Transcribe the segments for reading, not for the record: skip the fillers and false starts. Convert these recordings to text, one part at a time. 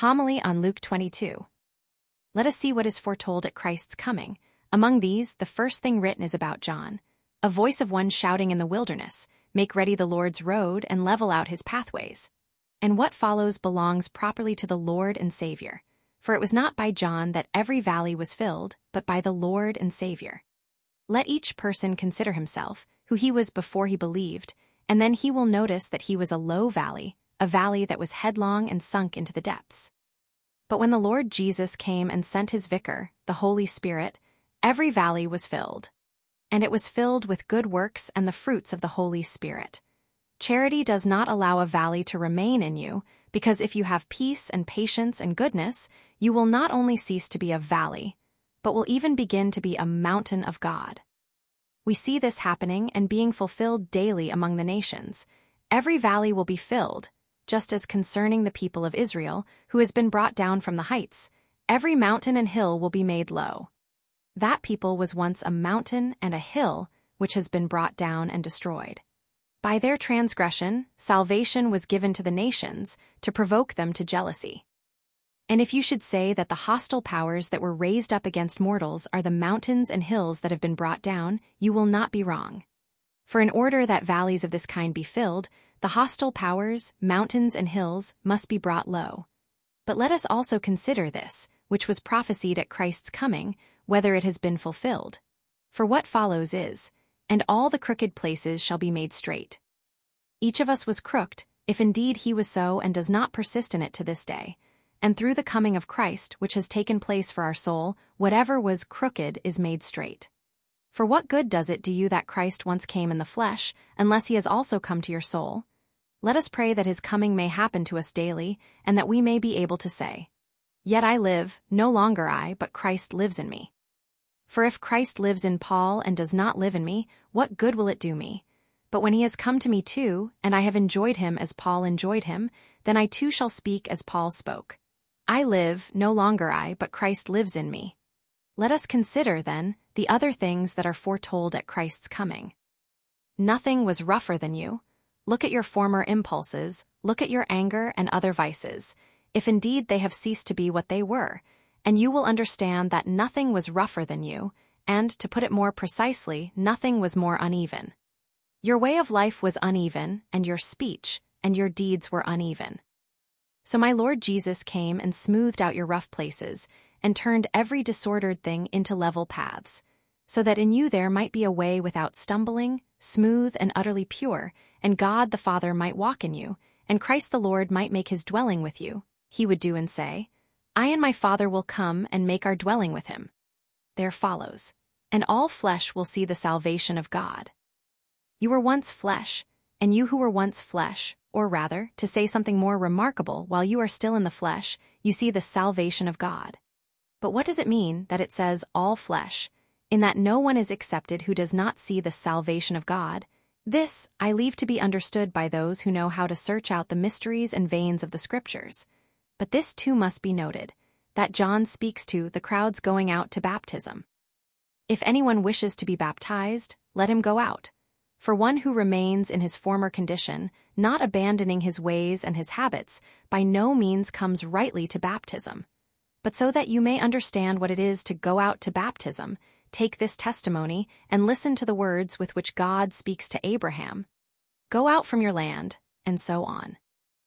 Homily on Luke 22. Let us see what is foretold at Christ's coming. Among these, the first thing written is about John, a voice of one shouting in the wilderness, "Make ready the Lord's road and level out his pathways." And what follows belongs properly to the Lord and Savior. For it was not by John that every valley was filled, but by the Lord and Savior. Let each person consider himself, who he was before he believed, and then he will notice that he was a low valley, a valley that was headlong and sunk into the depths. But when the Lord Jesus came and sent his vicar, the Holy Spirit, every valley was filled. And it was filled with good works and the fruits of the Holy Spirit. Charity does not allow a valley to remain in you, because if you have peace and patience and goodness, you will not only cease to be a valley, but will even begin to be a mountain of God. We see this happening and being fulfilled daily among the nations. Every valley will be filled, just as concerning the people of Israel, who has been brought down from the heights, every mountain and hill will be made low. That people was once a mountain and a hill which has been brought down and destroyed. By their transgression, salvation was given to the nations to provoke them to jealousy. And if you should say that the hostile powers that were raised up against mortals are the mountains and hills that have been brought down, you will not be wrong. For in order that valleys of this kind be filled, the hostile powers, mountains and hills, must be brought low. But let us also consider this, which was prophesied at Christ's coming, whether it has been fulfilled. For what follows is, "And all the crooked places shall be made straight." Each of us was crooked, if indeed he was so and does not persist in it to this day. And through the coming of Christ, which has taken place for our soul, whatever was crooked is made straight. For what good does it do you that Christ once came in the flesh, unless he has also come to your soul? Let us pray that his coming may happen to us daily, and that we may be able to say, "Yet I live, no longer I, but Christ lives in me." For if Christ lives in Paul and does not live in me, what good will it do me? But when he has come to me too, and I have enjoyed him as Paul enjoyed him, then I too shall speak as Paul spoke. I live, no longer I, but Christ lives in me. Let us consider, then, the other things that are foretold at Christ's coming. Nothing was rougher than you. Look at your former impulses, look at your anger and other vices, if indeed they have ceased to be what they were, and you will understand that nothing was rougher than you, and, to put it more precisely, nothing was more uneven. Your way of life was uneven, and your speech, and your deeds were uneven. So my Lord Jesus came and smoothed out your rough places, and turned every disordered thing into level paths, so that in you there might be a way without stumbling, smooth and utterly pure, and God the Father might walk in you, and Christ the Lord might make his dwelling with you. He would do and say, "I and my Father will come and make our dwelling with him." There follows, "And all flesh will see the salvation of God." You were once flesh, and you who were once flesh, or rather, to say something more remarkable, while you are still in the flesh, you see the salvation of God. But what does it mean that it says all flesh, in that no one is accepted who does not see the salvation of God? This I leave to be understood by those who know how to search out the mysteries and veins of the Scriptures. But this too must be noted, that John speaks to the crowds going out to baptism. If anyone wishes to be baptized, let him go out. For one who remains in his former condition, not abandoning his ways and his habits, by no means comes rightly to baptism. But so that you may understand what it is to go out to baptism, take this testimony and listen to the words with which God speaks to Abraham. Go out from your land, and so on.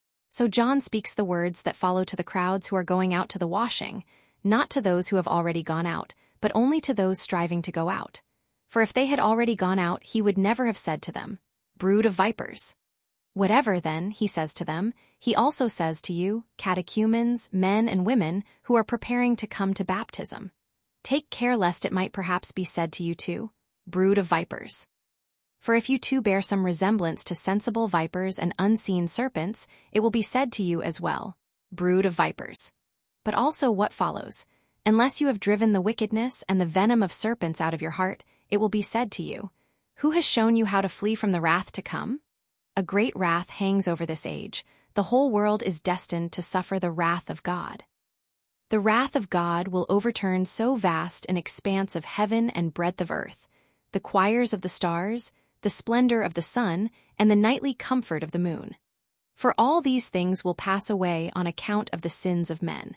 So John speaks the words that follow to the crowds who are going out to the washing, not to those who have already gone out, but only to those striving to go out. For if they had already gone out, he would never have said to them, "Brood of vipers." Whatever, then, he says to them, he also says to you, catechumens, men and women, who are preparing to come to baptism. Take care lest it might perhaps be said to you too, "Brood of vipers." For if you too bear some resemblance to sensible vipers and unseen serpents, it will be said to you as well, "Brood of vipers." But also what follows? Unless you have driven the wickedness and the venom of serpents out of your heart, it will be said to you, "Who has shown you how to flee from the wrath to come?" A great wrath hangs over this age. The whole world is destined to suffer the wrath of God. The wrath of God will overturn so vast an expanse of heaven and breadth of earth, the choirs of the stars, the splendor of the sun, and the nightly comfort of the moon. For all these things will pass away on account of the sins of men.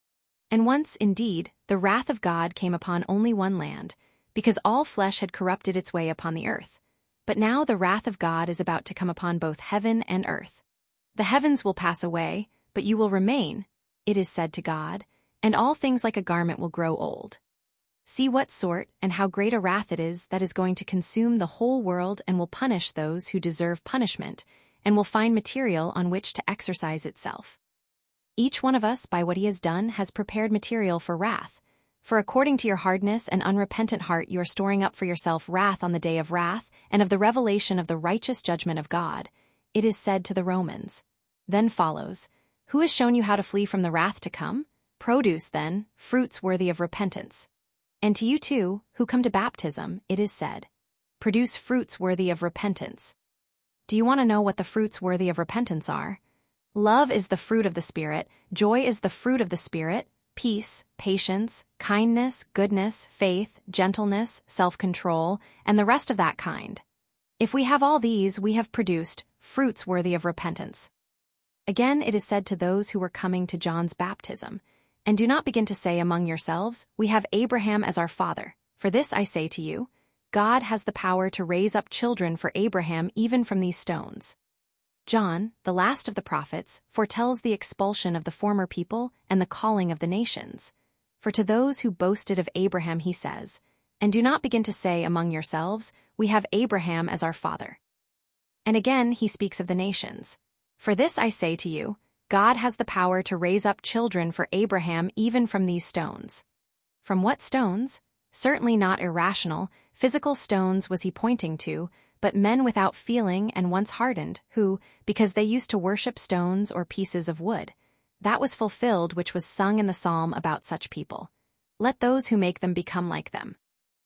And once, indeed, the wrath of God came upon only one land, because all flesh had corrupted its way upon the earth. But now the wrath of God is about to come upon both heaven and earth. The heavens will pass away, but you will remain, it is said to God, and all things like a garment will grow old. See what sort and how great a wrath it is that is going to consume the whole world and will punish those who deserve punishment, and will find material on which to exercise itself. Each one of us, by what he has done, has prepared material for wrath. For according to your hardness and unrepentant heart you are storing up for yourself wrath on the day of wrath and of the revelation of the righteous judgment of God. It is said to the Romans. Then follows, who has shown you how to flee from the wrath to come? Produce, then, fruits worthy of repentance. And to you too, who come to baptism, it is said, produce fruits worthy of repentance. Do you want to know what the fruits worthy of repentance are? Love is the fruit of the Spirit, joy is the fruit of the Spirit, peace, patience, kindness, goodness, faith, gentleness, self-control, and the rest of that kind. If we have all these, we have produced fruits worthy of repentance. Again, it is said to those who were coming to John's baptism, and do not begin to say among yourselves, we have Abraham as our father. For this I say to you, God has the power to raise up children for Abraham even from these stones. John, the last of the prophets, foretells the expulsion of the former people and the calling of the nations. For to those who boasted of Abraham he says, and do not begin to say among yourselves, we have Abraham as our father. And again he speaks of the nations. For this I say to you, God has the power to raise up children for Abraham even from these stones. From what stones? Certainly not irrational, physical stones was he pointing to, but men without feeling and once hardened, who, because they used to worship stones or pieces of wood, that was fulfilled which was sung in the psalm about such people. Let those who make them become like them.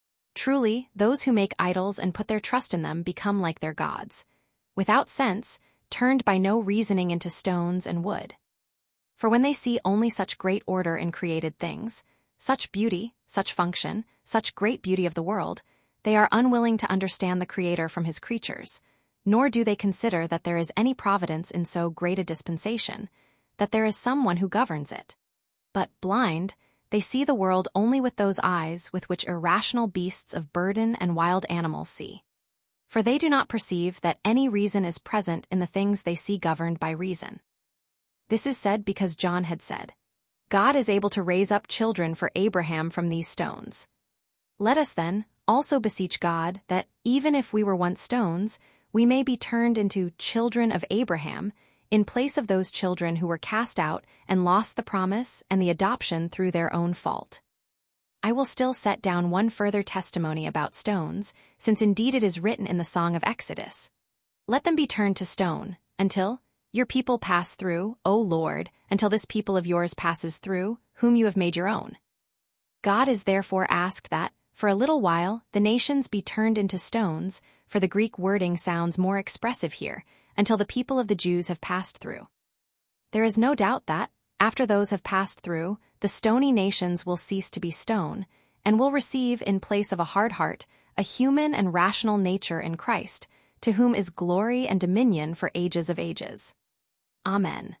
Truly, those who make idols and put their trust in them become like their gods, without sense, turned by no reasoning into stones and wood. For when they see only such great order in created things, such beauty, such function, such great beauty of the world, they are unwilling to understand the Creator from his creatures, nor do they consider that there is any providence in so great a dispensation, that there is someone who governs it. But, blind, they see the world only with those eyes with which irrational beasts of burden and wild animals see. For they do not perceive that any reason is present in the things they see governed by reason. This is said because John had said, God is able to raise up children for Abraham from these stones. Let us then also beseech God that, even if we were once stones, we may be turned into children of Abraham, in place of those children who were cast out and lost the promise and the adoption through their own fault. I will still set down one further testimony about stones, since indeed it is written in the Song of Exodus. Let them be turned to stone, until your people pass through, O Lord, until this people of yours passes through, whom you have made your own. God is therefore asked that, for a little while, the nations be turned into stones, for the Greek wording sounds more expressive here, until the people of the Jews have passed through. There is no doubt that, after those have passed through, the stony nations will cease to be stone, and will receive in place of a hard heart, a human and rational nature in Christ, to whom is glory and dominion for ages of ages. Amen.